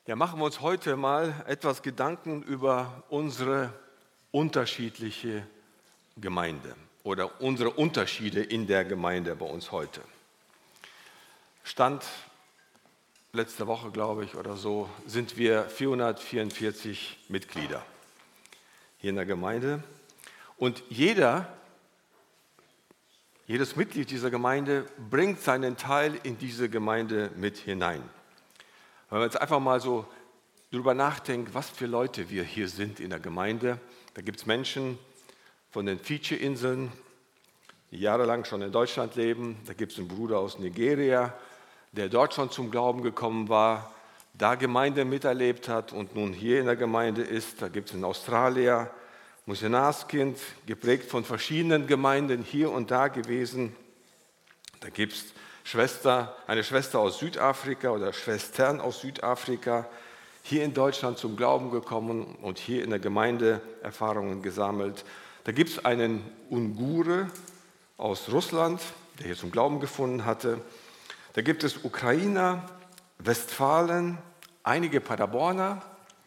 Ja, machen wir uns heute mal etwas Gedanken über unsere unterschiedliche Gemeinde oder unsere Unterschiede in der Gemeinde bei uns heute. Stand letzte Woche, glaube ich, oder so, sind wir 444 Mitglieder hier in der Gemeinde. Und jedes Mitglied dieser Gemeinde bringt seinen Teil in diese Gemeinde mit hinein. Wenn man jetzt einfach mal so drüber nachdenkt, was für Leute wir hier sind in der Gemeinde, da gibt es Menschen von den Fidschi-Inseln, die jahrelang schon in Deutschland leben. Da gibt es einen Bruder aus Nigeria, der dort schon zum Glauben gekommen war, da Gemeinde miterlebt hat und nun hier in der Gemeinde ist. Da gibt es einen Australier, Missionarskind, geprägt von verschiedenen Gemeinden hier und da gewesen. Da gibt es eine Schwester aus Südafrika oder Schwestern aus Südafrika, hier in Deutschland zum Glauben gekommen und hier in der Gemeinde Erfahrungen gesammelt. Da gibt es einen Ungure aus Russland, der hier zum Glauben gefunden hatte. Da gibt es Ukrainer, Westfalen, einige Paderborner,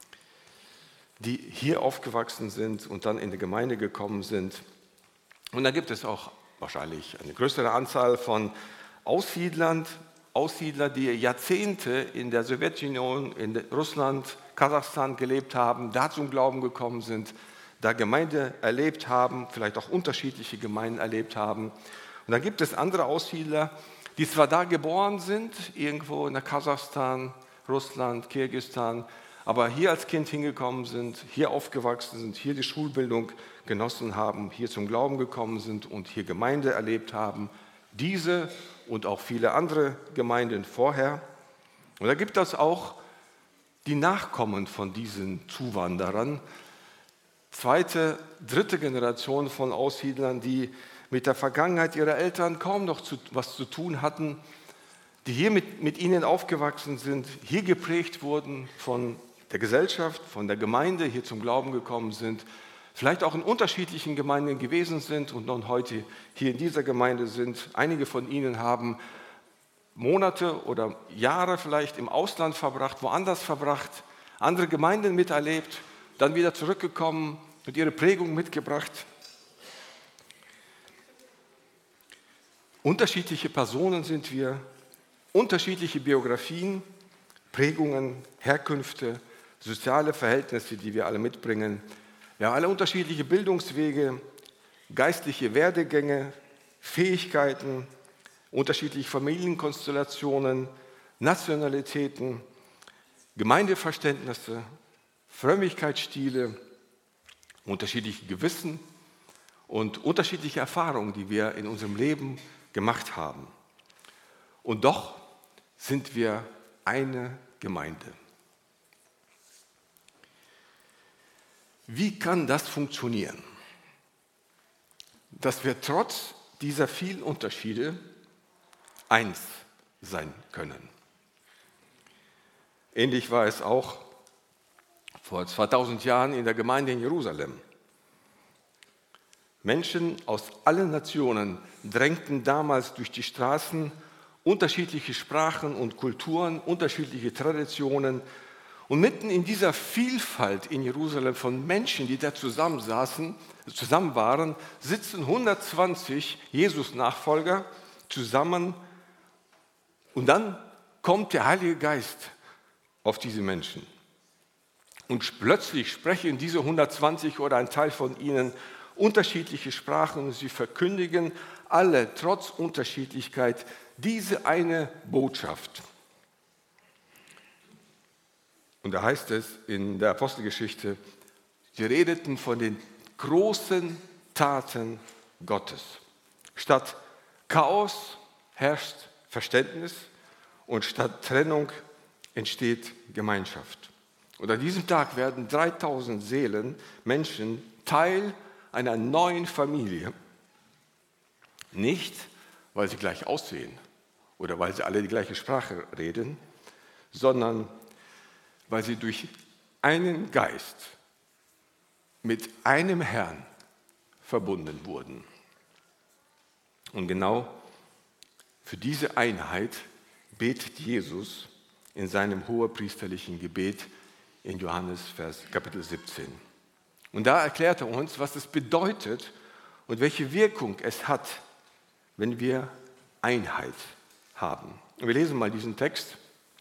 die hier aufgewachsen sind und dann in die Gemeinde gekommen sind. Und da gibt es auch wahrscheinlich eine größere Anzahl von Aussiedler, die Jahrzehnte in der Sowjetunion, in Russland, Kasachstan gelebt haben, da zum Glauben gekommen sind, da Gemeinde erlebt haben, vielleicht auch unterschiedliche Gemeinden erlebt haben. Und dann gibt es andere Aussiedler, die zwar da geboren sind, irgendwo in der Kasachstan, Russland, Kirgisistan, aber hier als Kind hingekommen sind, hier aufgewachsen sind, hier die Schulbildung genossen haben, hier zum Glauben gekommen sind und hier Gemeinde erlebt haben. Diese und auch viele andere Gemeinden vorher. Und da gibt es auch die Nachkommen von diesen Zuwanderern, zweite, dritte Generation von Aussiedlern, die mit der Vergangenheit ihrer Eltern kaum noch was zu tun hatten, die hier mit ihnen aufgewachsen sind, hier geprägt wurden von der Gesellschaft, von der Gemeinde, hier zum Glauben gekommen sind, vielleicht auch in unterschiedlichen Gemeinden gewesen sind und nun heute hier in dieser Gemeinde sind. Einige von ihnen haben Monate oder Jahre vielleicht im Ausland verbracht, woanders verbracht, andere Gemeinden miterlebt, dann wieder zurückgekommen und ihre Prägung mitgebracht. Unterschiedliche Personen sind wir, unterschiedliche Biografien, Prägungen, Herkünfte, soziale Verhältnisse, die wir alle mitbringen. Wir haben alle unterschiedliche Bildungswege, geistliche Werdegänge, Fähigkeiten, unterschiedliche Familienkonstellationen, Nationalitäten, Gemeindeverständnisse, Frömmigkeitsstile, unterschiedliche Gewissen und unterschiedliche Erfahrungen, die wir in unserem Leben gemacht haben. Und doch sind wir eine Gemeinde. Wie kann das funktionieren, dass wir trotz dieser vielen Unterschiede eins sein können? Ähnlich war es auch vor 2000 Jahren in der Gemeinde in Jerusalem. Menschen aus allen Nationen drängten damals durch die Straßen, unterschiedliche Sprachen und Kulturen, unterschiedliche Traditionen. Und mitten in dieser Vielfalt in Jerusalem von Menschen, die da zusammen waren, sitzen 120 Jesus-Nachfolger zusammen. Und dann kommt der Heilige Geist auf diese Menschen. Und plötzlich sprechen diese 120 oder ein Teil von ihnen unterschiedliche Sprachen und sie verkündigen alle trotz Unterschiedlichkeit diese eine Botschaft. Und da heißt es in der Apostelgeschichte, sie redeten von den großen Taten Gottes. Statt Chaos herrscht Verständnis und statt Trennung entsteht Gemeinschaft. Und an diesem Tag werden 3000 Seelen, Menschen, Teil einer neuen Familie. Nicht, weil sie gleich aussehen oder weil sie alle die gleiche Sprache reden, sondern weil sie durch einen Geist mit einem Herrn verbunden wurden. Und genau für diese Einheit betet Jesus in seinem hohepriesterlichen Gebet in Johannes Kapitel 17. Und da erklärt er uns, was es bedeutet und welche Wirkung es hat, wenn wir Einheit haben. Und wir lesen mal diesen Text.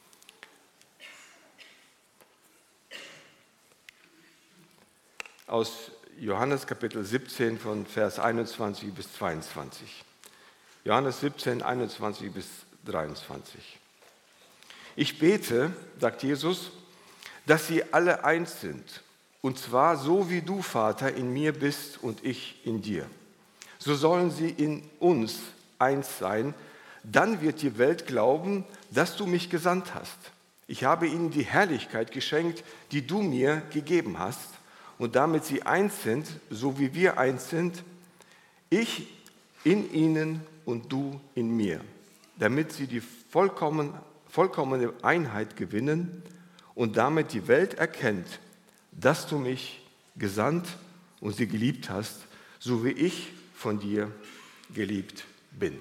Aus Johannes Kapitel 17 von Vers 21 bis 22. Johannes 17, 21 bis 23. Ich bete, sagt Jesus, dass sie alle eins sind, und zwar so wie du, Vater, in mir bist und ich in dir. So sollen sie in uns eins sein, dann wird die Welt glauben, dass du mich gesandt hast. Ich habe ihnen die Herrlichkeit geschenkt, die du mir gegeben hast, und damit sie eins sind, so wie wir eins sind, ich in ihnen und du in mir, damit sie die vollkommene Einheit gewinnen und damit die Welt erkennt, dass du mich gesandt und sie geliebt hast, so wie ich von dir geliebt bin.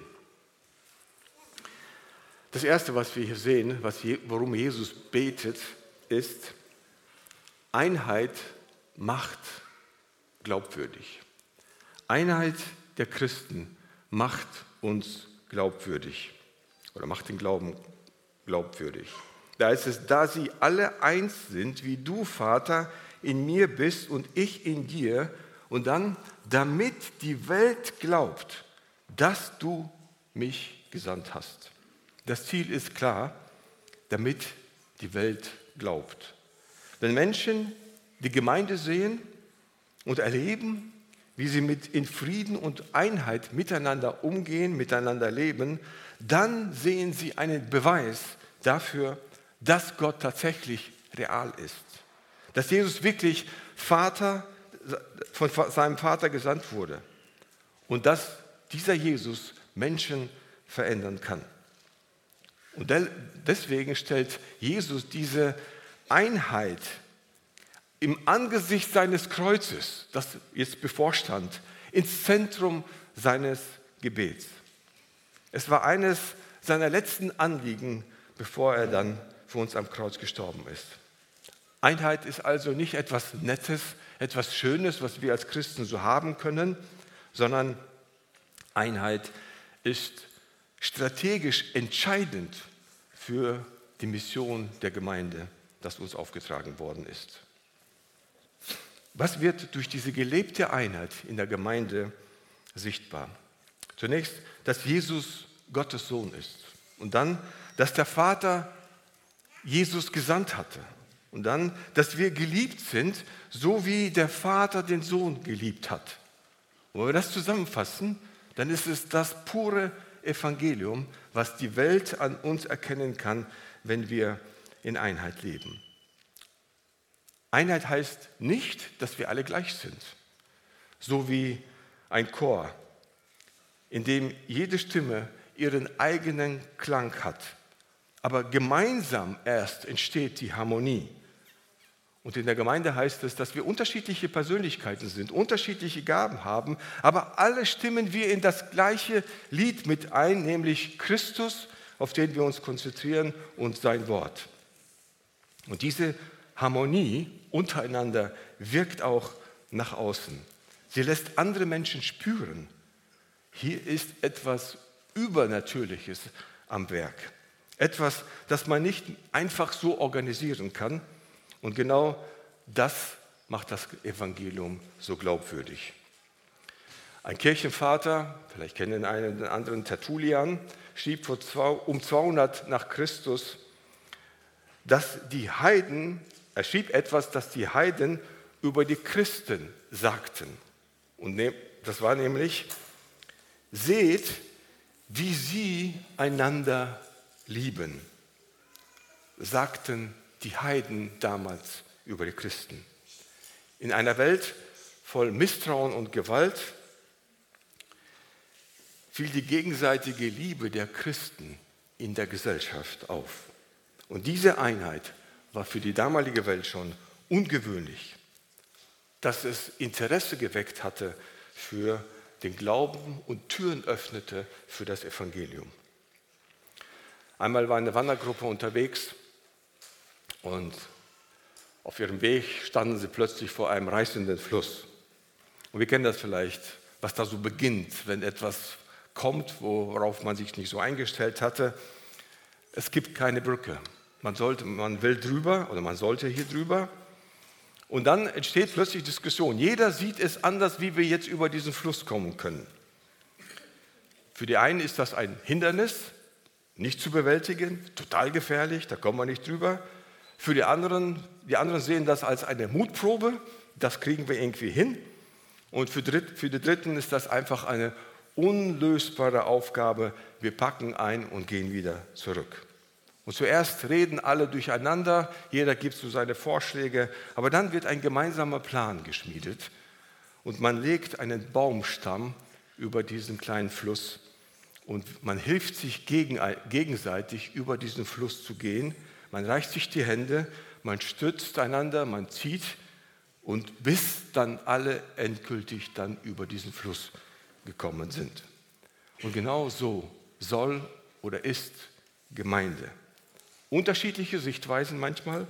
Das Erste, was wir hier sehen, worum Jesus betet, ist, Einheit macht glaubwürdig. Einheit der Christen macht uns glaubwürdig oder macht den Glauben glaubwürdig. Da ist es, da sie alle eins sind, wie du, Vater, in mir bist und ich in dir, und dann, damit die Welt glaubt, dass du mich gesandt hast. Das Ziel ist klar, damit die Welt glaubt. Wenn Menschen die Gemeinde sehen und erleben, wie sie in Frieden und Einheit miteinander umgehen, miteinander leben, dann sehen sie einen Beweis dafür, dass Gott tatsächlich real ist. Dass Jesus wirklich von seinem Vater gesandt wurde und dass dieser Jesus Menschen verändern kann. Und deswegen stellt Jesus diese Einheit im Angesicht seines Kreuzes, das jetzt bevorstand, ins Zentrum seines Gebets. Es war eines seiner letzten Anliegen, bevor er dann für uns am Kreuz gestorben ist. Einheit ist also nicht etwas Nettes, etwas Schönes, was wir als Christen so haben können, sondern Einheit ist strategisch entscheidend für die Mission der Gemeinde, das uns aufgetragen worden ist. Was wird durch diese gelebte Einheit in der Gemeinde sichtbar? Zunächst, dass Jesus Gottes Sohn ist und dann, dass der Vater Jesus gesandt hatte und dann, dass wir geliebt sind, so wie der Vater den Sohn geliebt hat. Und wenn wir das zusammenfassen, dann ist es das pure Evangelium, was die Welt an uns erkennen kann, wenn wir in Einheit leben. Einheit heißt nicht, dass wir alle gleich sind, so wie ein Chor, in dem jede Stimme ihren eigenen Klang hat. Aber gemeinsam erst entsteht die Harmonie. Und in der Gemeinde heißt es, dass wir unterschiedliche Persönlichkeiten sind, unterschiedliche Gaben haben, aber alle stimmen wir in das gleiche Lied mit ein, nämlich Christus, auf den wir uns konzentrieren, und sein Wort. Und diese Harmonie untereinander wirkt auch nach außen. Sie lässt andere Menschen spüren, hier ist etwas Übernatürliches am Werk. Etwas, das man nicht einfach so organisieren kann. Und genau das macht das Evangelium so glaubwürdig. Ein Kirchenvater, vielleicht kennen einen oder anderen, Tertullian, schrieb um 200 nach Christus, er schrieb etwas, das die Heiden über die Christen sagten. Und das war nämlich, seht, wie sie einander lieben, sagten die Heiden damals über die Christen. In einer Welt voll Misstrauen und Gewalt fiel die gegenseitige Liebe der Christen in der Gesellschaft auf. Und diese Einheit war für die damalige Welt schon ungewöhnlich, dass es Interesse geweckt hatte für den Glauben und Türen öffnete für das Evangelium. Einmal war eine Wandergruppe unterwegs Und auf ihrem Weg standen sie plötzlich vor einem reißenden Fluss. Und wir kennen das vielleicht, was da so beginnt, wenn etwas kommt, worauf man sich nicht so eingestellt hatte. Es gibt keine Brücke. Man will drüber oder man sollte hier drüber. Und dann entsteht plötzlich Diskussion. Jeder sieht es anders, wie wir jetzt über diesen Fluss kommen können. Für die einen ist das ein Hindernis, nicht zu bewältigen, total gefährlich, da kommen wir nicht drüber. Für die anderen sehen das als eine Mutprobe, das kriegen wir irgendwie hin. Und für die Dritten ist das einfach eine unlösbare Aufgabe. Wir packen ein und gehen wieder zurück. Und zuerst reden alle durcheinander, jeder gibt so seine Vorschläge, aber dann wird ein gemeinsamer Plan geschmiedet und man legt einen Baumstamm über diesen kleinen Fluss und man hilft sich gegenseitig über diesen Fluss zu gehen. Man reicht sich die Hände, man stützt einander, man zieht und bis dann alle endgültig dann über diesen Fluss gekommen sind. Und genau so soll oder ist Gemeinde. Unterschiedliche Sichtweisen manchmal,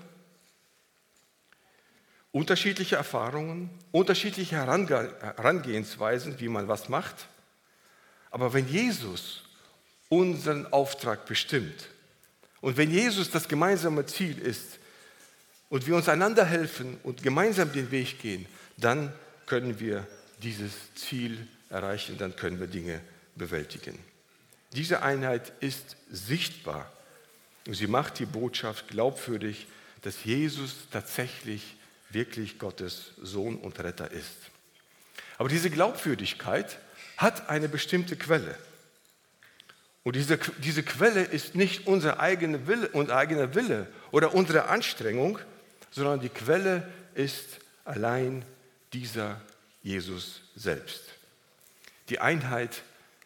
unterschiedliche Erfahrungen, unterschiedliche Herangehensweisen, wie man was macht. Aber wenn Jesus unseren Auftrag bestimmt und wenn Jesus das gemeinsame Ziel ist und wir uns einander helfen und gemeinsam den Weg gehen, dann können wir dieses Ziel erreichen, dann können wir Dinge bewältigen. Diese Einheit ist sichtbar und sie macht die Botschaft glaubwürdig, dass Jesus tatsächlich wirklich Gottes Sohn und Retter ist. Aber diese Glaubwürdigkeit hat eine bestimmte Quelle. Und diese Quelle ist nicht unser eigener Wille oder unsere Anstrengung, sondern die Quelle ist allein dieser Jesus selbst. Die Einheit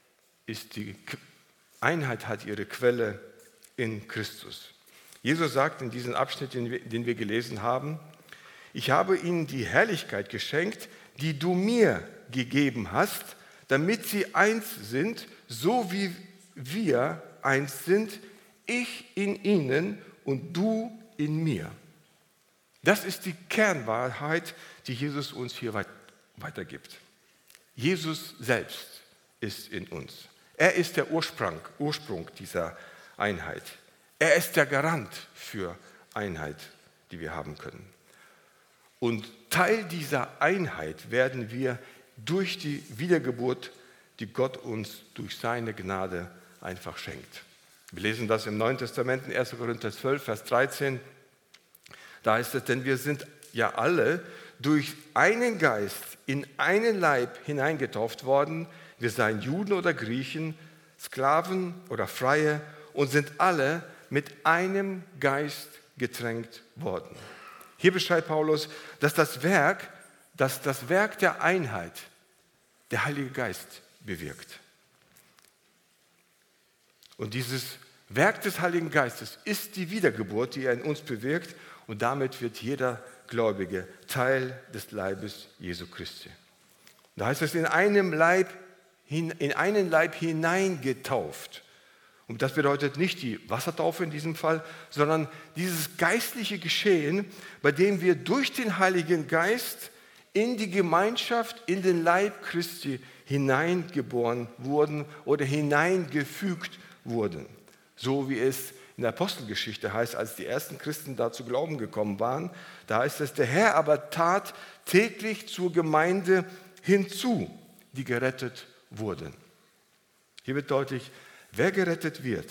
hat ihre Quelle in Christus. Jesus sagt in diesem Abschnitt, den wir gelesen haben, ich habe ihnen die Herrlichkeit geschenkt, die du mir gegeben hast, damit sie eins sind, so wie wir eins sind, ich in ihnen und du in mir. Das ist die Kernwahrheit, die Jesus uns hier weitergibt. Jesus selbst ist in uns. Er ist der Ursprung dieser Einheit. Er ist der Garant für Einheit, die wir haben können. Und Teil dieser Einheit werden wir durch die Wiedergeburt, die Gott uns durch seine Gnade einfach schenkt. Wir lesen das im Neuen Testament in 1. Korinther 12, Vers 13. Da heißt es, denn wir sind ja alle durch einen Geist in einen Leib hineingetauft worden. Wir seien Juden oder Griechen, Sklaven oder Freie und sind alle mit einem Geist getränkt worden. Hier beschreibt Paulus, dass das Werk der Einheit der Heilige Geist bewirkt. Und dieses Werk des Heiligen Geistes ist die Wiedergeburt, die er in uns bewirkt, und damit wird jeder Gläubige Teil des Leibes Jesu Christi. Da heißt es, in einen Leib hineingetauft. Und das bedeutet nicht die Wassertaufe in diesem Fall, sondern dieses geistliche Geschehen, bei dem wir durch den Heiligen Geist in die Gemeinschaft, in den Leib Christi hineingeboren wurden oder hineingefügt wurden. So wie es in der Apostelgeschichte heißt, als die ersten Christen da zu Glauben gekommen waren, da heißt es, der Herr aber tat täglich zur Gemeinde hinzu, die gerettet wurden. Hier wird deutlich, wer gerettet wird,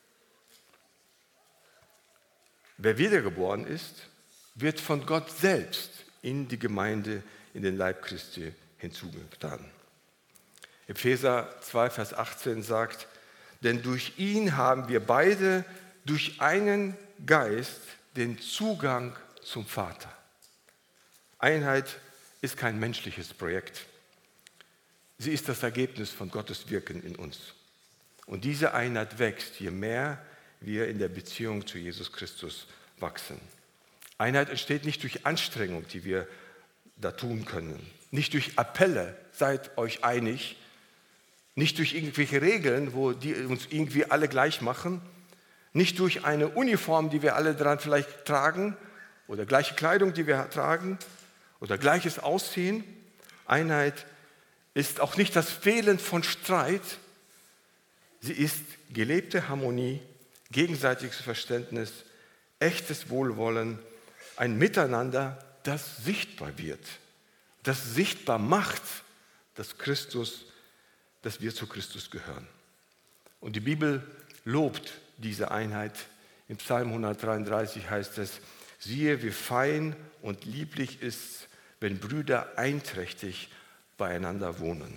wer wiedergeboren ist, wird von Gott selbst in die Gemeinde, in den Leib Christi hinzugetan. Epheser 2, Vers 18 sagt, denn durch ihn haben wir beide durch einen Geist den Zugang zum Vater. Einheit ist kein menschliches Projekt. Sie ist das Ergebnis von Gottes Wirken in uns. Und diese Einheit wächst, je mehr wir in der Beziehung zu Jesus Christus wachsen. Einheit entsteht nicht durch Anstrengung, die wir da tun können. Nicht durch Appelle, seid euch einig. Nicht durch irgendwelche Regeln, die uns irgendwie alle gleich machen. Nicht durch eine Uniform, die wir alle dran vielleicht tragen, oder gleiche Kleidung, die wir tragen, oder gleiches Aussehen. Einheit ist auch nicht das Fehlen von Streit. Sie ist gelebte Harmonie, gegenseitiges Verständnis, echtes Wohlwollen, ein Miteinander, das sichtbar wird, das sichtbar macht, dass wir zu Christus gehören. Und die Bibel lobt diese Einheit. Im Psalm 133 heißt es: Siehe, wie fein und lieblich ist, wenn Brüder einträchtig beieinander wohnen.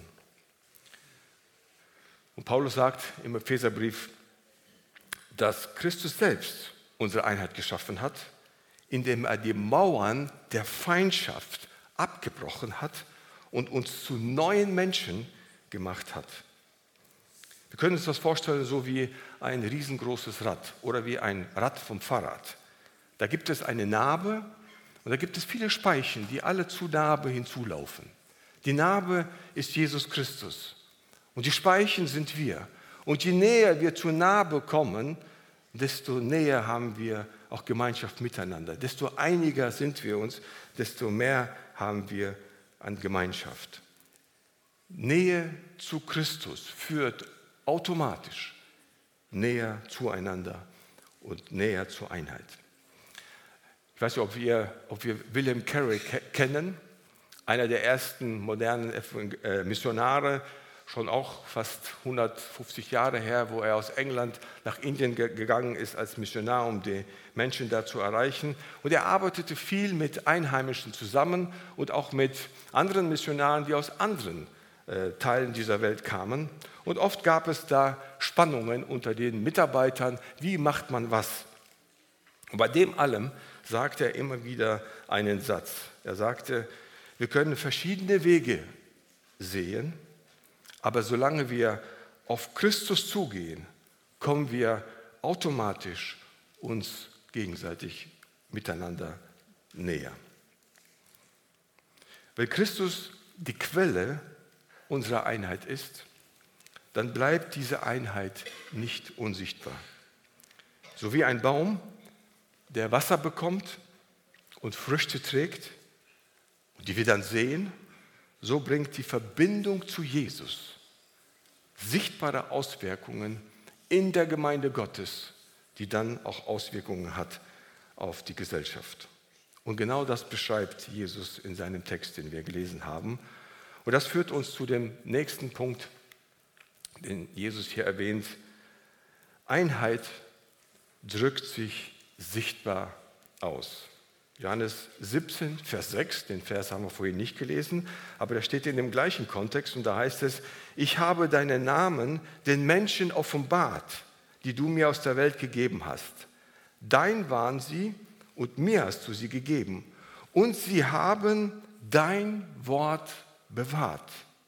Und Paulus sagt im Epheserbrief, dass Christus selbst unsere Einheit geschaffen hat, indem er die Mauern der Feindschaft abgebrochen hat und uns zu neuen Menschen gemacht hat. Wir können uns das vorstellen, so wie ein riesengroßes Rad oder wie ein Rad vom Fahrrad. Da gibt es eine Narbe und da gibt es viele Speichen, die alle zur Narbe hinzulaufen. Die Narbe ist Jesus Christus und die Speichen sind wir. Und je näher wir zur Narbe kommen, desto näher haben wir auch Gemeinschaft miteinander. Desto einiger sind wir uns, desto mehr haben wir an Gemeinschaft. Nähe zu Christus führt automatisch näher zueinander und näher zur Einheit. Ich weiß nicht, ob wir William Carey kennen, einer der ersten modernen Missionare, schon auch fast 150 Jahre her, wo er aus England nach Indien gegangen ist als Missionar, um die Menschen da zu erreichen. Und er arbeitete viel mit Einheimischen zusammen und auch mit anderen Missionaren, die aus anderen Teilen dieser Welt kamen. Und oft gab es da Spannungen unter den Mitarbeitern, wie macht man was? Und bei dem allem sagte er immer wieder einen Satz. Er sagte, wir können verschiedene Wege sehen, aber solange wir auf Christus zugehen, kommen wir automatisch uns gegenseitig miteinander näher. Weil Christus die Quelle unserer Einheit ist, dann bleibt diese Einheit nicht unsichtbar. So wie ein Baum, der Wasser bekommt und Früchte trägt, und die wir dann sehen, so bringt die Verbindung zu Jesus sichtbare Auswirkungen in der Gemeinde Gottes, die dann auch Auswirkungen hat auf die Gesellschaft. Und genau das beschreibt Jesus in seinem Text, den wir gelesen haben. Und das führt uns zu dem nächsten Punkt, den Jesus hier erwähnt. Einheit drückt sich sichtbar aus. Johannes 17, Vers 6, den Vers haben wir vorhin nicht gelesen, aber der steht in dem gleichen Kontext und da heißt es, ich habe deinen Namen den Menschen offenbart, die du mir aus der Welt gegeben hast. Dein waren sie und mir hast du sie gegeben und sie haben dein Wort bewahrt.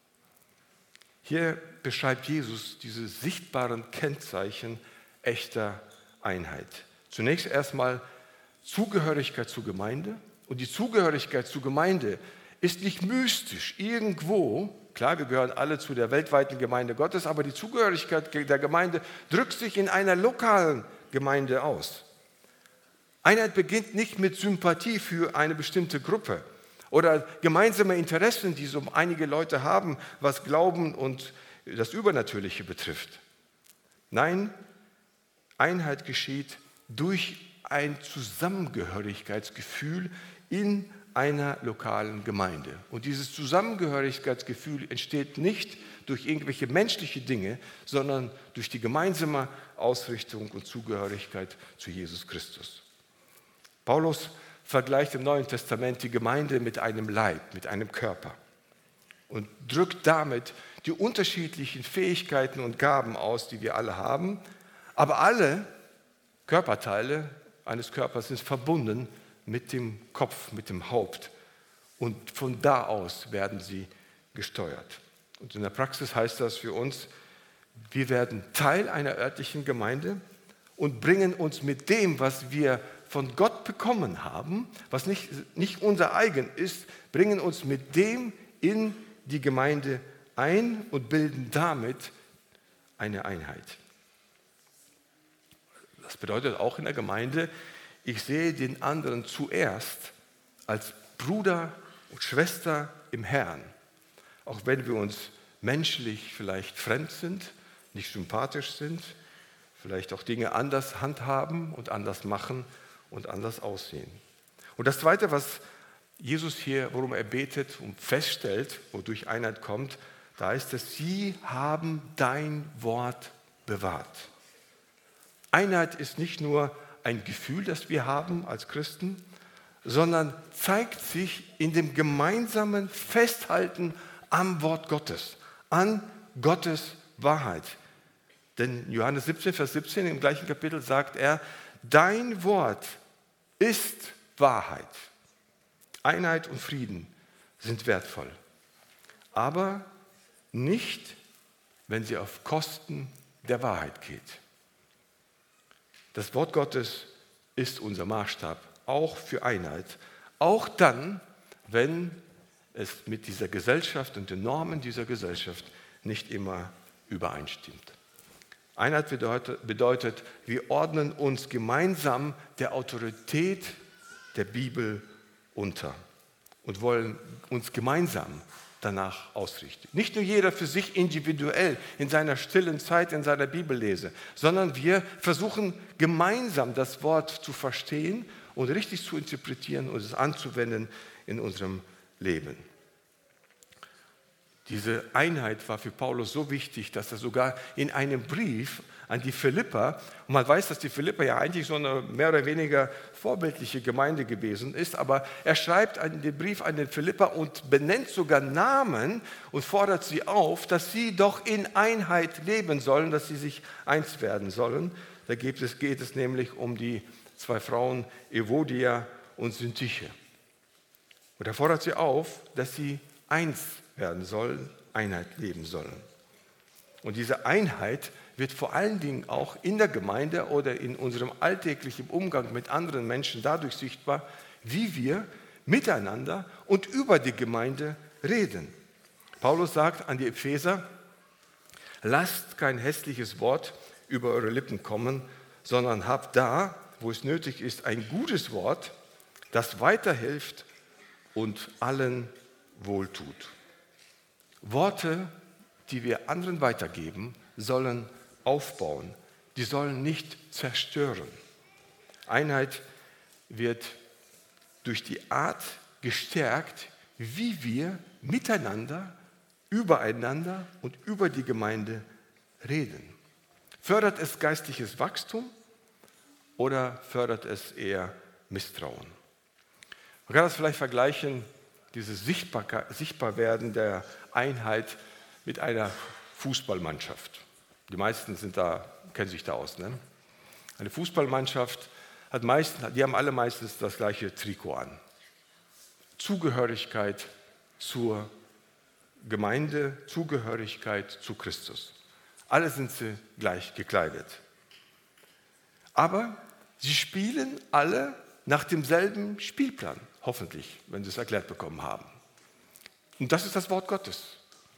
Hier beschreibt Jesus diese sichtbaren Kennzeichen echter Einheit. Zunächst erstmal Zugehörigkeit zur Gemeinde. Und die Zugehörigkeit zur Gemeinde ist nicht mystisch irgendwo. Klar, wir gehören alle zu der weltweiten Gemeinde Gottes, aber die Zugehörigkeit der Gemeinde drückt sich in einer lokalen Gemeinde aus. Einheit beginnt nicht mit Sympathie für eine bestimmte Gruppe oder gemeinsame Interessen, die so einige Leute haben, was Glauben und das Übernatürliche betrifft. Nein, Einheit geschieht durch ein Zusammengehörigkeitsgefühl in einer lokalen Gemeinde. Und dieses Zusammengehörigkeitsgefühl entsteht nicht durch irgendwelche menschliche Dinge, sondern durch die gemeinsame Ausrichtung und Zugehörigkeit zu Jesus Christus. Paulus vergleicht im Neuen Testament die Gemeinde mit einem Leib, mit einem Körper und drückt damit die unterschiedlichen Fähigkeiten und Gaben aus, die wir alle haben, aber alle Körperteile eines Körpers sind verbunden mit dem Kopf, mit dem Haupt. Und von da aus werden sie gesteuert. Und in der Praxis heißt das für uns, wir werden Teil einer örtlichen Gemeinde und bringen uns mit dem, was wir von Gott bekommen haben, was nicht unser eigen ist, bringen uns mit dem in die Gemeinde ein und bilden damit eine Einheit. Das bedeutet auch in der Gemeinde, ich sehe den anderen zuerst als Bruder und Schwester im Herrn. Auch wenn wir uns menschlich vielleicht fremd sind, nicht sympathisch sind, vielleicht auch Dinge anders handhaben und anders machen und anders aussehen. Und das Zweite, was Jesus hier, worum er betet und feststellt, wodurch Einheit kommt, da ist es, sie haben dein Wort bewahrt. Einheit ist nicht nur ein Gefühl, das wir haben als Christen, sondern zeigt sich in dem gemeinsamen Festhalten am Wort Gottes, an Gottes Wahrheit. Denn Johannes 17, Vers 17 im gleichen Kapitel sagt er, dein Wort ist Wahrheit. Einheit und Frieden sind wertvoll, aber nicht, wenn sie auf Kosten der Wahrheit geht. Das Wort Gottes ist unser Maßstab, auch für Einheit, auch dann, wenn es mit dieser Gesellschaft und den Normen dieser Gesellschaft nicht immer übereinstimmt. Einheit bedeutet, wir ordnen uns gemeinsam der Autorität der Bibel unter und wollen uns gemeinsam danach ausrichten. Nicht nur jeder für sich individuell in seiner stillen Zeit, in seiner Bibellese, sondern wir versuchen gemeinsam das Wort zu verstehen und richtig zu interpretieren und es anzuwenden in unserem Leben. Diese Einheit war für Paulus so wichtig, dass er sogar in einem Brief an die Philipper, und man weiß, dass die Philipper ja eigentlich so eine mehr oder weniger vorbildliche Gemeinde gewesen ist, aber er schreibt den Brief an den Philipper und benennt sogar Namen und fordert sie auf, dass sie doch in Einheit leben sollen, dass sie sich eins werden sollen. Da geht es nämlich um die zwei Frauen, Evodia und Syntyche. Und er fordert sie auf, dass sie eins werden sollen, Einheit leben sollen. Und diese Einheit wird vor allen Dingen auch in der Gemeinde oder in unserem alltäglichen Umgang mit anderen Menschen dadurch sichtbar, wie wir miteinander und über die Gemeinde reden. Paulus sagt an die Epheser, lasst kein hässliches Wort über eure Lippen kommen, sondern habt da, wo es nötig ist, ein gutes Wort, das weiterhilft und allen wohltut. Worte, die wir anderen weitergeben, sollen aufbauen. Die sollen nicht zerstören. Einheit wird durch die Art gestärkt, wie wir miteinander, übereinander und über die Gemeinde reden. Fördert es geistliches Wachstum oder fördert es eher Misstrauen? Man kann das vielleicht vergleichen, dieses Sichtbarwerden der Einheit mit einer Fußballmannschaft. Die meisten kennen sich da aus. Ne? Eine Fußballmannschaft die haben alle meistens das gleiche Trikot an. Zugehörigkeit zur Gemeinde, Zugehörigkeit zu Christus. Alle sind sie gleich gekleidet. Aber sie spielen alle nach demselben Spielplan, hoffentlich, wenn sie es erklärt bekommen haben. Und das ist das Wort Gottes.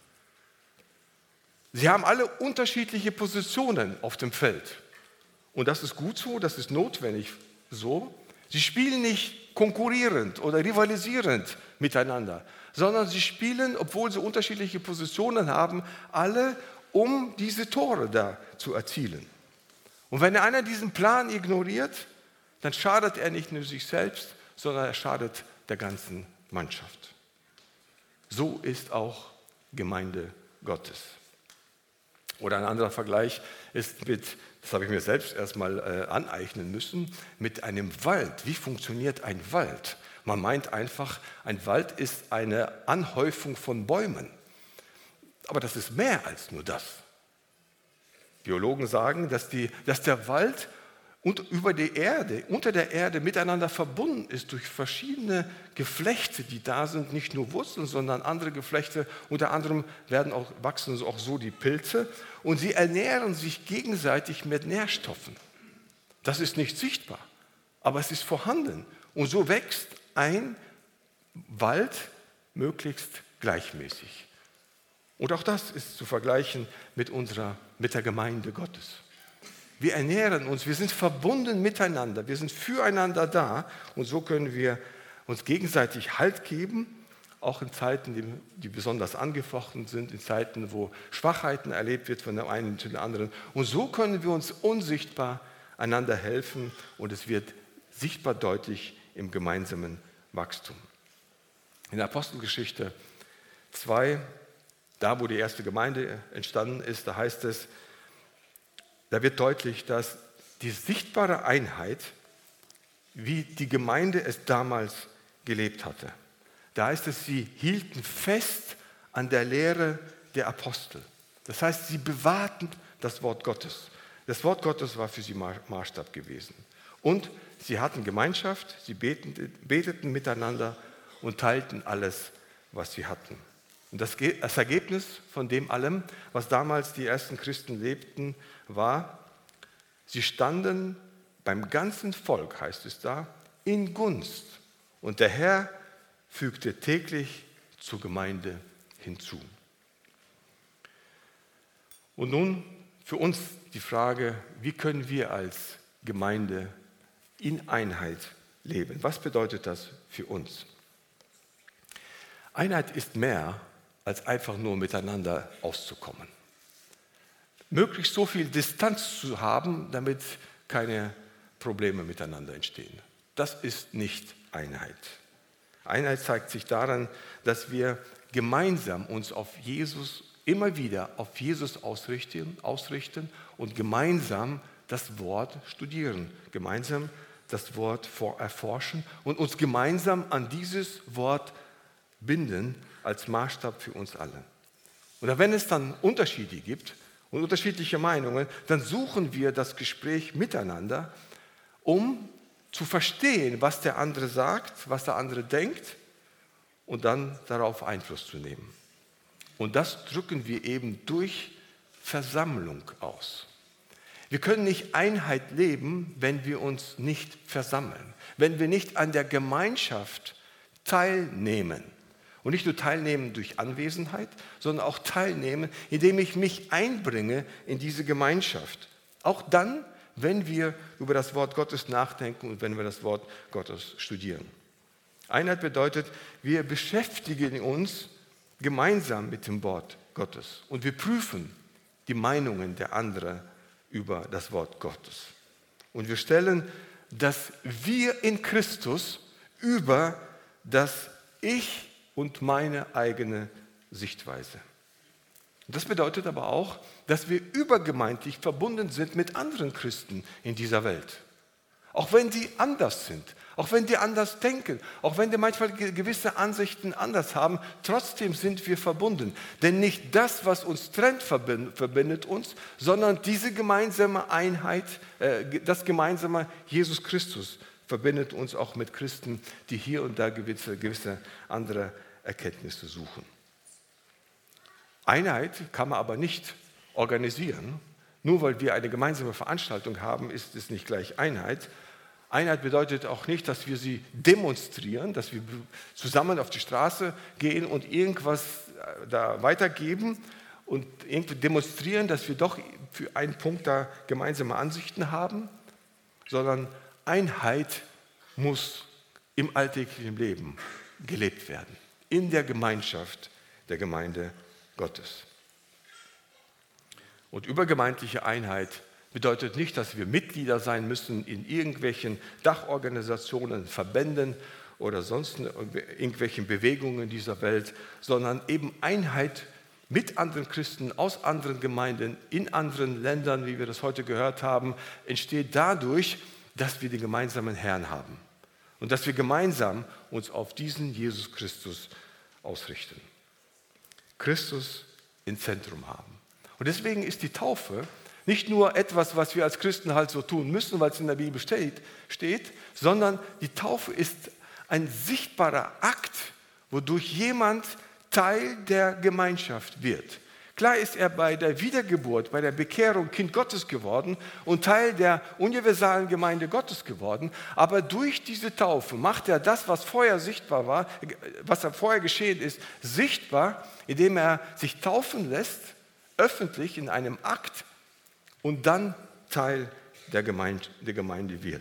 Sie haben alle unterschiedliche Positionen auf dem Feld. Und das ist gut so, das ist notwendig so. Sie spielen nicht konkurrierend oder rivalisierend miteinander, sondern sie spielen, obwohl sie unterschiedliche Positionen haben, alle, um diese Tore da zu erzielen. Und wenn einer diesen Plan ignoriert, dann schadet er nicht nur sich selbst, sondern er schadet der ganzen Mannschaft. So ist auch Gemeinde Gottes. Oder ein anderer Vergleich ist das habe ich mir selbst erstmal aneignen müssen, mit einem Wald. Wie funktioniert ein Wald? Man meint einfach, ein Wald ist eine Anhäufung von Bäumen. Aber das ist mehr als nur das. Biologen sagen, dass der Wald unter der Erde miteinander verbunden ist durch verschiedene Geflechte, die da sind, nicht nur Wurzeln, sondern andere Geflechte. Unter anderem wachsen auch so die Pilze und sie ernähren sich gegenseitig mit Nährstoffen. Das ist nicht sichtbar, aber es ist vorhanden. Und so wächst ein Wald möglichst gleichmäßig. Und auch das ist zu vergleichen mit der Gemeinde Gottes. wir ernähren uns, wir sind verbunden miteinander, wir sind füreinander da und so können wir uns gegenseitig Halt geben, auch in Zeiten, die besonders angefochten sind, in Zeiten, wo Schwachheiten erlebt wird von dem einen zu dem anderen. Und so können wir uns unsichtbar einander helfen und es wird sichtbar deutlich im gemeinsamen Wachstum. In der Apostelgeschichte 2, da wo die erste Gemeinde entstanden ist, da heißt es, da wird deutlich, dass die sichtbare Einheit, wie die Gemeinde es damals gelebt hatte. Da heißt es, sie hielten fest an der Lehre der Apostel. Das heißt, sie bewahrten das Wort Gottes. Das Wort Gottes war für sie Maßstab gewesen. Und sie hatten Gemeinschaft, sie beteten miteinander und teilten alles, was sie hatten. Und das Ergebnis von dem allem, was damals die ersten Christen lebten, war, sie standen beim ganzen Volk, heißt es da, in Gunst. Und der Herr fügte täglich zur Gemeinde hinzu. Und nun für uns die Frage, wie können wir als Gemeinde in Einheit leben? Was bedeutet das für uns? Einheit ist mehr, als einfach nur miteinander auszukommen. Möglichst so viel Distanz zu haben, damit keine Probleme miteinander entstehen. Das ist nicht Einheit. Einheit zeigt sich daran, dass wir gemeinsam uns auf Jesus, immer wieder auf Jesus ausrichten und gemeinsam das Wort studieren, gemeinsam das Wort erforschen und uns gemeinsam an dieses Wort binden als Maßstab für uns alle. Und wenn es dann Unterschiede gibt und unterschiedliche Meinungen, dann suchen wir das Gespräch miteinander, um zu verstehen, was der andere sagt, was der andere denkt und dann darauf Einfluss zu nehmen. Und das drücken wir eben durch Versammlung aus. Wir können nicht Einheit leben, wenn wir uns nicht versammeln, wenn wir nicht an der Gemeinschaft teilnehmen. Und nicht nur teilnehmen durch Anwesenheit, sondern auch teilnehmen, indem ich mich einbringe in diese Gemeinschaft. Auch dann, wenn wir über das Wort Gottes nachdenken und wenn wir das Wort Gottes studieren. Einheit bedeutet, wir beschäftigen uns gemeinsam mit dem Wort Gottes und wir prüfen die Meinungen der anderen über das Wort Gottes. Und wir stellen das Wir in Christus über das Ich und meine eigene Sichtweise. Das bedeutet aber auch, dass wir übergemeindlich verbunden sind mit anderen Christen in dieser Welt. Auch wenn die anders sind, auch wenn die anders denken, auch wenn die manchmal gewisse Ansichten anders haben, trotzdem sind wir verbunden. Denn nicht das, was uns trennt, verbindet uns, sondern diese gemeinsame Einheit, das gemeinsame Jesus Christus verbindet uns auch mit Christen, die hier und da gewisse andere Erkenntnisse suchen. Einheit kann man aber nicht organisieren. Nur weil wir eine gemeinsame Veranstaltung haben, ist es nicht gleich Einheit. Einheit bedeutet auch nicht, dass wir sie demonstrieren, dass wir zusammen auf die Straße gehen und irgendwas da weitergeben und irgendwie demonstrieren, dass wir doch für einen Punkt da gemeinsame Ansichten haben, sondern Einheit muss im alltäglichen Leben gelebt werden, in der Gemeinschaft der Gemeinde Gottes. Und übergemeindliche Einheit bedeutet nicht, dass wir Mitglieder sein müssen in irgendwelchen Dachorganisationen, Verbänden oder sonst irgendwelchen Bewegungen dieser Welt, sondern eben Einheit mit anderen Christen aus anderen Gemeinden, in anderen Ländern, wie wir das heute gehört haben, entsteht dadurch, dass wir den gemeinsamen Herrn haben und dass wir gemeinsam uns auf diesen Jesus Christus ausrichten. Christus ins Zentrum haben. Und deswegen ist die Taufe nicht nur etwas, was wir als Christen halt so tun müssen, weil es in der Bibel steht, sondern die Taufe ist ein sichtbarer Akt, wodurch jemand Teil der Gemeinschaft wird. Klar ist er bei der Wiedergeburt, bei der Bekehrung Kind Gottes geworden und Teil der universalen Gemeinde Gottes geworden, aber durch diese Taufe macht er das, was vorher sichtbar war, was vorher geschehen ist, sichtbar, indem er sich taufen lässt, öffentlich in einem Akt und dann Teil der Gemeinde wird.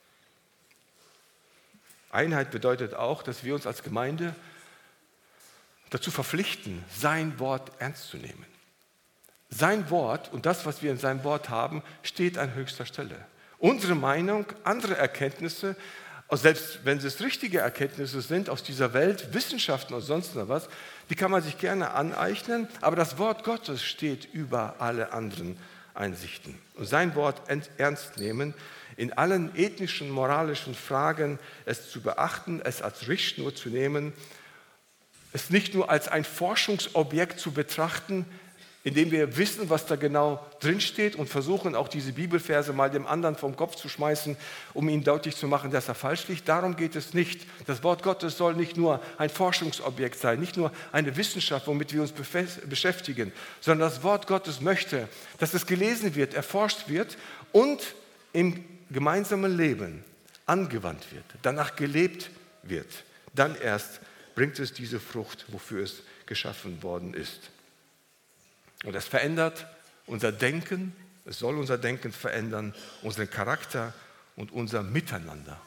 Einheit bedeutet auch, dass wir uns als Gemeinde dazu verpflichten, sein Wort ernst zu nehmen. Sein Wort und das, was wir in seinem Wort haben, steht an höchster Stelle. Unsere Meinung, andere Erkenntnisse, selbst wenn es richtige Erkenntnisse sind aus dieser Welt, Wissenschaften und sonst noch was, die kann man sich gerne aneignen, aber das Wort Gottes steht über alle anderen Einsichten. Und sein Wort ernst nehmen, in allen ethnischen, moralischen Fragen es zu beachten, es als Richtschnur zu nehmen, es nicht nur als ein Forschungsobjekt zu betrachten, indem wir wissen, was da genau drinsteht und versuchen auch diese Bibelverse mal dem anderen vom Kopf zu schmeißen, um ihm deutlich zu machen, dass er falsch liegt. Darum geht es nicht. Das Wort Gottes soll nicht nur ein Forschungsobjekt sein, nicht nur eine Wissenschaft, womit wir uns beschäftigen, sondern das Wort Gottes möchte, dass es gelesen wird, erforscht wird und im gemeinsamen Leben angewandt wird, danach gelebt wird. Dann erst bringt es diese Frucht, wofür es geschaffen worden ist. Und es verändert unser Denken, es soll unser Denken verändern, unseren Charakter und unser Miteinander.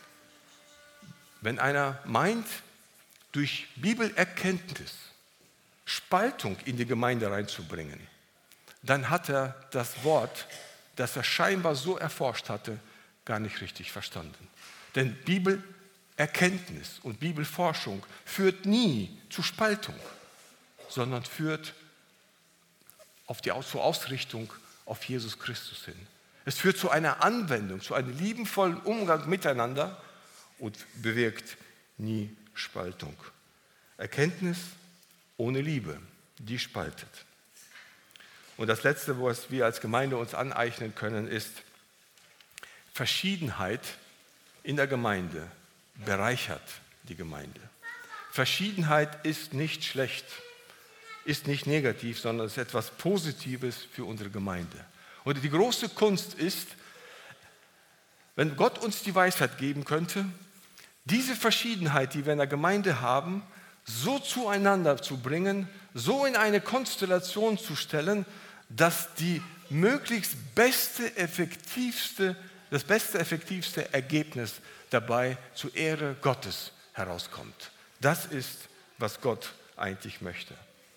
Wenn einer meint, durch Bibelerkenntnis Spaltung in die Gemeinde reinzubringen, dann hat er das Wort, das er scheinbar so erforscht hatte, gar nicht richtig verstanden. Denn Bibelerkenntnis und Bibelforschung führt nie zu Spaltung, sondern führt zur Ausrichtung auf Jesus Christus hin. Es führt zu einer Anwendung, zu einem liebenvollen Umgang miteinander und bewirkt nie Spaltung. Erkenntnis ohne Liebe, die spaltet. Und das Letzte, was wir als Gemeinde uns aneignen können, ist, Verschiedenheit in der Gemeinde bereichert die Gemeinde. Verschiedenheit ist nicht schlecht, ist nicht negativ, sondern es ist etwas Positives für unsere Gemeinde. Und die große Kunst ist, wenn Gott uns die Weisheit geben könnte, diese Verschiedenheit, die wir in der Gemeinde haben, so zueinander zu bringen, so in eine Konstellation zu stellen, dass die möglichst das beste, effektivste Ergebnis dabei zur Ehre Gottes herauskommt. Das ist, was Gott eigentlich möchte.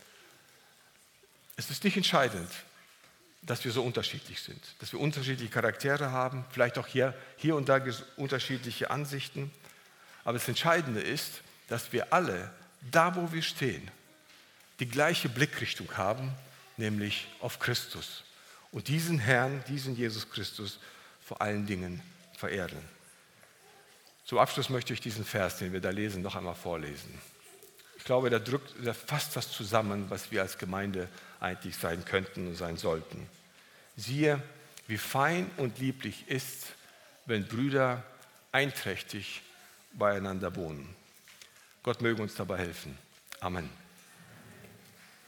Es ist nicht entscheidend, dass wir so unterschiedlich sind, dass wir unterschiedliche Charaktere haben, vielleicht auch hier und da unterschiedliche Ansichten. Aber das Entscheidende ist, dass wir alle, da wo wir stehen, die gleiche Blickrichtung haben, nämlich auf Christus. Und diesen Herrn, diesen Jesus Christus vor allen Dingen verehren. Zum Abschluss möchte ich diesen Vers, den wir da lesen, noch einmal vorlesen. Ich glaube, der fasst das zusammen, was wir als Gemeinde eigentlich sein könnten und sein sollten. Siehe, wie fein und lieblich ist, wenn Brüder einträchtig beieinander wohnen. Gott möge uns dabei helfen. Amen.